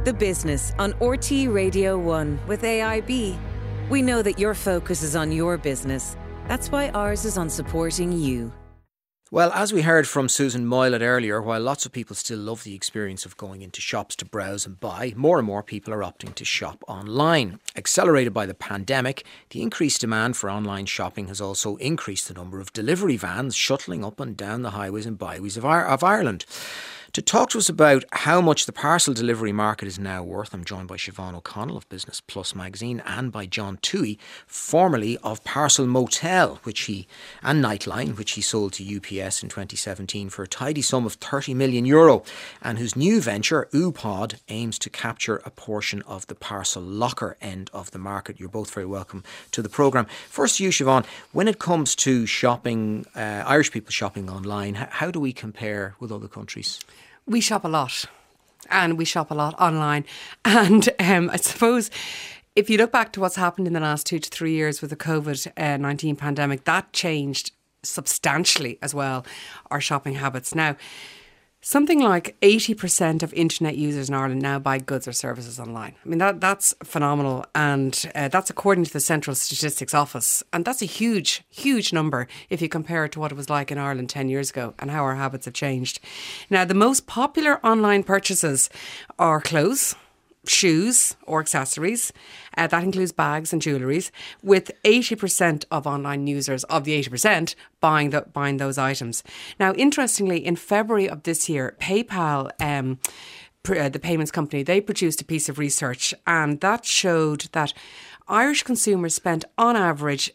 The Business on RT Radio 1 with AIB. We know that your focus is on your business. That's why ours is on supporting you. Well, as we heard from Susan Moylett earlier, while lots of people still love the experience of going into shops to browse and buy, more and more people are opting to shop online. Accelerated by the pandemic, the increased demand for online shopping has also increased the number of delivery vans shuttling up and down the highways and byways of Ireland. To talk to us about how much the parcel delivery market is now worth, I'm joined by Siobhan O'Connell of Business Plus magazine and by John Toohey, formerly of Parcel Motel and Nightline, which he sold to UPS in 2017 for a tidy sum of €30 million, and whose new venture, Upod, aims to capture a portion of the parcel locker end of the market. You're both very welcome to the programme. First to you, Siobhan, when it comes to shopping, Irish people shopping online, how do we compare with other countries? We shop a lot, and we shop a lot online. And I suppose if you look back to what's happened in the last 2 to 3 years with the COVID-19 pandemic, that changed substantially as well our shopping habits. Now, something like 80% of internet users in Ireland now buy goods or services online. I mean, that's phenomenal. And that's according to the Central Statistics Office. And that's a huge, huge number if you compare it to what it was like in Ireland 10 years ago and how our habits have changed. Now, the most popular online purchases are clothes, shoes or accessories. That includes bags and jewelleries, with 80% of online users, of the 80%, buying those items. Now, interestingly, in February of this year, PayPal, the payments company, they produced a piece of research, and that showed that Irish consumers spent on average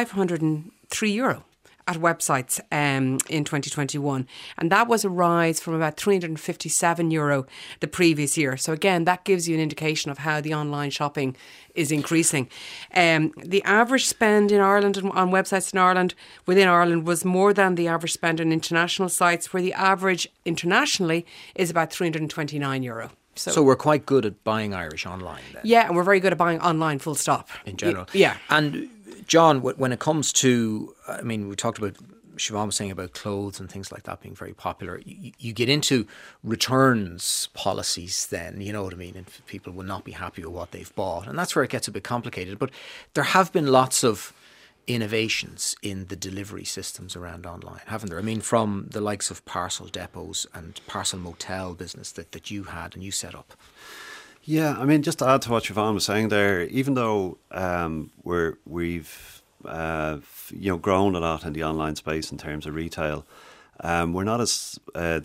€503 at websites in 2021, and that was a rise from about €357 the previous year. So again, that gives you an indication of how the online shopping is increasing. The average spend in Ireland on websites within Ireland was more than the average spend on international sites, where the average internationally is about €329. So we're quite good at buying Irish online then? Yeah, and we're very good at buying online, full stop. In general? Yeah. And John, when it comes to, I mean, we talked about, Siobhan was saying about clothes and things like that being very popular. You get into returns policies then, you know what I mean, and people will not be happy with what they've bought. And that's where it gets a bit complicated. But there have been lots of innovations in the delivery systems around online, haven't there? I mean, from the likes of parcel depots and Parcel Motel business that you had and you set up. Yeah, I mean, just to add to what Siobhan was saying there, even though we've grown a lot in the online space in terms of retail, we're not as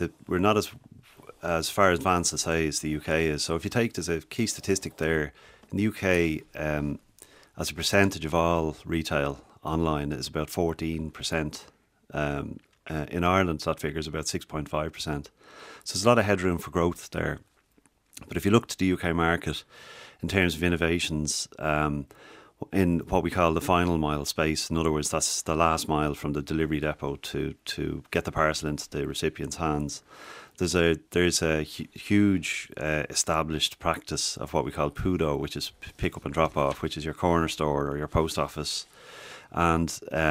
far advanced as say as the UK is. So if you take, there's a key statistic there in the UK, as a percentage of all retail online is about 14%. In Ireland, that figure is about 6.5%. So there's a lot of headroom for growth there. But if you look to the UK market in terms of innovations in what we call the final mile space, in other words, that's the last mile from the delivery depot to get the parcel into the recipient's hands, there's a huge established practice of what we call PUDO, which is pick up and drop off, which is your corner store or your post office. And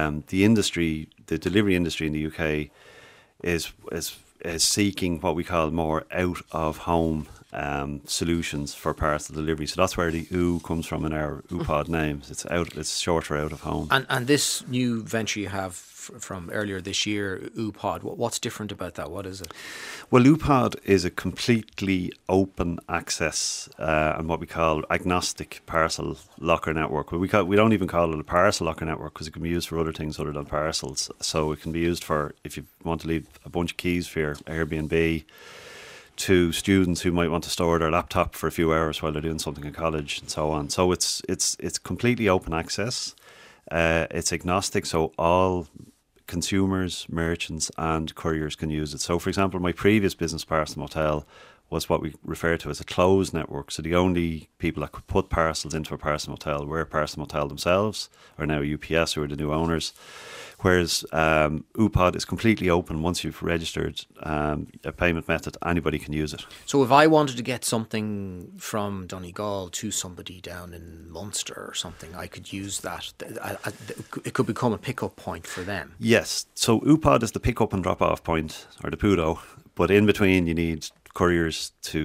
the delivery industry in the UK is seeking what we call more out of home solutions for parcel delivery. So that's where the OO comes from in our Upod names. It's short for out of home. And this new venture you have from earlier this year, Upod, what's different about that? What is it? Well, Upod is a completely open access and what we call agnostic parcel locker network. We don't even call it a parcel locker network because it can be used for other things other than parcels. So it can be used for if you want to leave a bunch of keys for your Airbnb, to students who might want to store their laptop for a few hours while they're doing something in college and so on. So it's completely open access. It's agnostic, so all consumers, merchants and couriers can use it. So for example, my previous business, Parcel Motel, was what we refer to as a closed network. So the only people that could put parcels into a Parcel Motel were Parcel Motel themselves, or now UPS, who are the new owners. Whereas Upod is completely open. Once you've registered a payment method, anybody can use it. So if I wanted to get something from Donegal to somebody down in Munster or something, I could use that. It could become a pick-up point for them. Yes. So Upod is the pick-up and drop-off point, or the PUDO. But in between, you need couriers to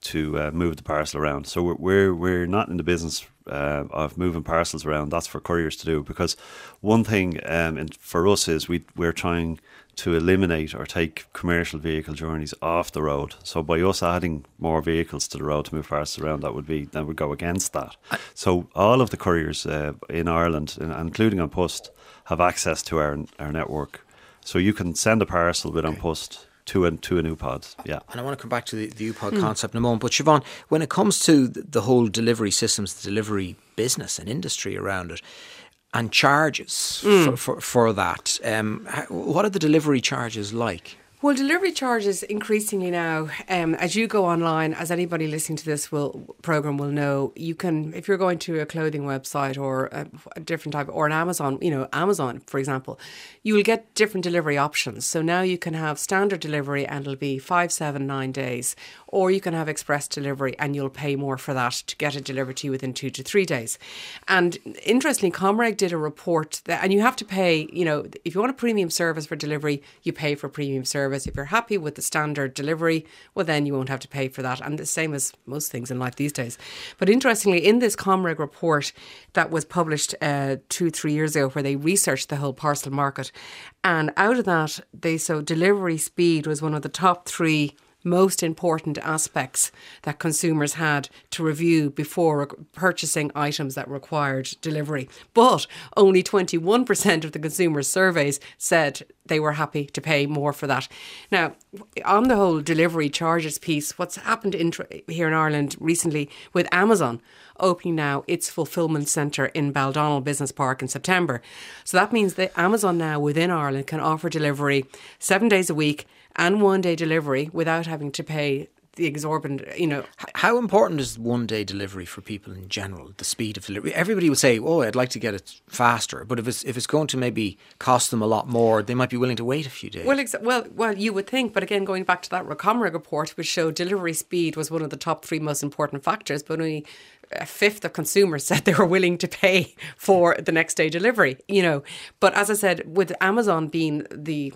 to move the parcel around. So we're not in the business of moving parcels around. That's for couriers to do, because one thing for us is we're trying to eliminate or take commercial vehicle journeys off the road. So by us adding more vehicles to the road to move parcels around, that would go against that. So all of the couriers in Ireland, including An Post, have access to our network. So you can send a parcel with An Post to a new pod. Yeah. And I want to come back to the UPod concept in a moment. But Siobhan, when it comes to the whole delivery systems, the delivery business and industry around it, and charges for that, what are the delivery charges like? Well, delivery charges increasingly now, as you go online, as anybody listening to this program will know, you can, if you're going to a clothing website or a different type, or an Amazon, Amazon, for example, you will get different delivery options. So now you can have standard delivery and it'll be 5, 7, 9 days, or you can have express delivery and you'll pay more for that to get it delivered to you within 2 to 3 days. And interestingly, Comreg did a report and you have to pay, if you want a premium service for delivery, you pay for premium service. If you're happy with the standard delivery, well, then you won't have to pay for that. And the same as most things in life these days. But interestingly, in this Comreg report that was published 2-3 years ago, where they researched the whole parcel market, and out of that, so delivery speed was one of the top 3 most important aspects that consumers had to review before purchasing items that required delivery. But only 21% of the consumer surveys said they were happy to pay more for that. Now, on the whole delivery charges piece, what's happened here in Ireland recently with Amazon opening now its fulfilment centre in Baldonnel Business Park in September. So that means that Amazon now within Ireland can offer delivery 7 days a week and 1 day delivery without having to pay the exorbitant, How important is 1 day delivery for people in general, the speed of delivery? Everybody would say, I'd like to get it faster. But if it's going to maybe cost them a lot more, they might be willing to wait a few days. Well, you would think. But again, going back to that Comreg report, which showed delivery speed was one of the top 3 most important factors, but only a fifth of consumers said they were willing to pay for the next day delivery, But as I said, with Amazon being the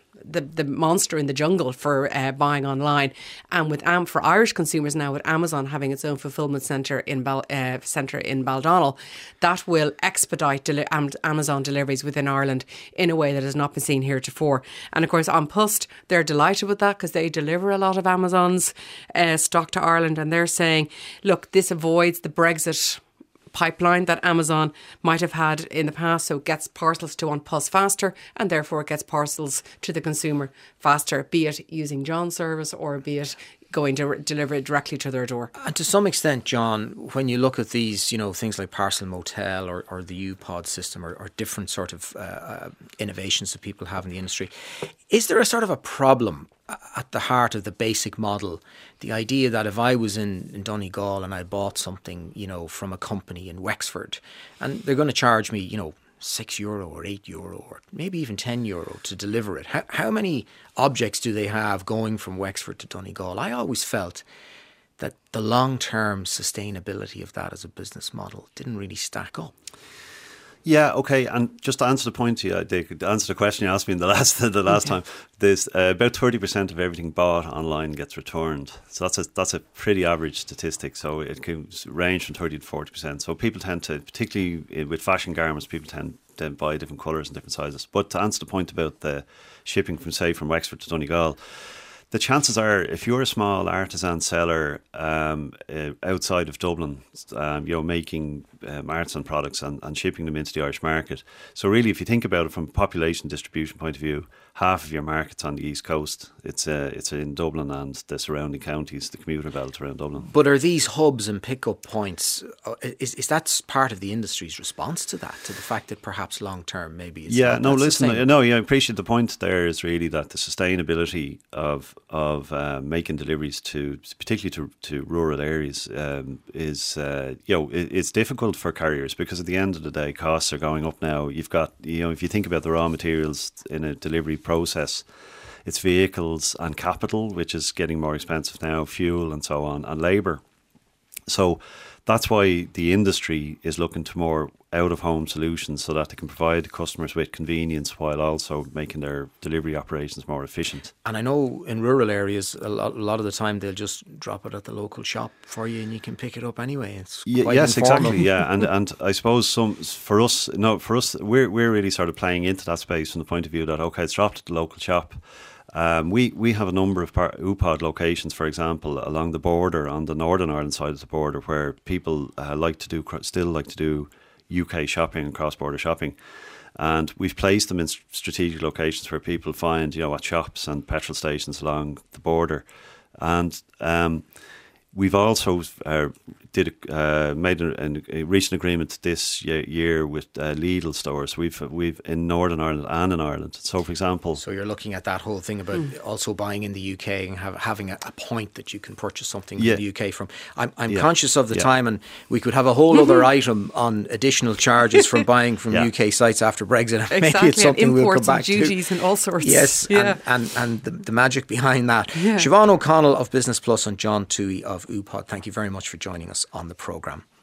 monster in the jungle for buying online, and for Irish consumers now, with Amazon having its own fulfilment centre in Baldonnel, that will expedite Amazon deliveries within Ireland in a way that has not been seen heretofore. And of course, An Post, they're delighted with that because they deliver a lot of Amazon's stock to Ireland, and they're saying, look, this avoids the Brexit pipeline that Amazon might have had in the past, so it gets parcels to An Post faster, and therefore it gets parcels to the consumer faster, be it using John's service or be it going to deliver it directly to their door. And to some extent, John, when you look at these, things like Parcel Motel or the UPod system or different sort of innovations that people have in the industry, is there a sort of a problem at the heart of the basic model? The idea that if I was in Donegal and I bought something, from a company in Wexford, and they're going to charge me, €6 or €8 or maybe even €10 to deliver it. How many objects do they have going from Wexford to Donegal? I always felt that the long-term sustainability of that as a business model didn't really stack up. Yeah, okay, and just to answer the point to you, to answer the question you asked me in the last time, there's about 30% of everything bought online gets returned. So that's a pretty average statistic. So it can range from 30 to 40%. So people tend to, particularly with fashion garments, people tend to buy different colours and different sizes. But to answer the point about the shipping from Wexford to Donegal, the chances are, if you're a small artisan seller outside of Dublin, making artisan products and shipping them into the Irish market. So really, if you think about it from a population distribution point of view, half of your market's on the East Coast. It's in Dublin and the surrounding counties, the commuter belt around Dublin. But are these hubs and pick-up points, is that part of the industry's response to that, to the fact that perhaps long-term maybe it's I appreciate the point there is really that the sustainability of making deliveries particularly to rural areas is it's difficult for carriers, because at the end of the day costs are going up now. You've got, if you think about the raw materials in a delivery process, it's vehicles and capital, which is getting more expensive now, fuel and so on, and labour. So that's why the industry is looking to more out-of-home solutions so that they can provide customers with convenience while also making their delivery operations more efficient. And I know in rural areas, a lot of the time they'll just drop it at the local shop for you and you can pick it up anyway. It's quite yes, informal. exactly. Yeah, and I suppose for us, we're really sort of playing into that space from the point of view that, okay, it's dropped at the local shop. We have a number of UPod locations, for example, along the border on the Northern Ireland side of the border, where people still like to do UK shopping and cross-border shopping, and we've placed them in strategic locations where people find, at shops and petrol stations along the border, and we've also reached an agreement this year with Lidl stores. We've in Northern Ireland and in Ireland. So, for example, so you're looking at that whole thing about also buying in the UK and having a point that you can purchase something in the UK from. I'm conscious of the time, and we could have a whole other item on additional charges from buying from UK sites after Brexit. Exactly. Maybe it's something we'll come back to. Imports and duties and all sorts. Yes, and the magic behind that. Yeah. Siobhan O'Connell of Business Plus and John Toohey of UPod, thank you very much for joining us on the programme.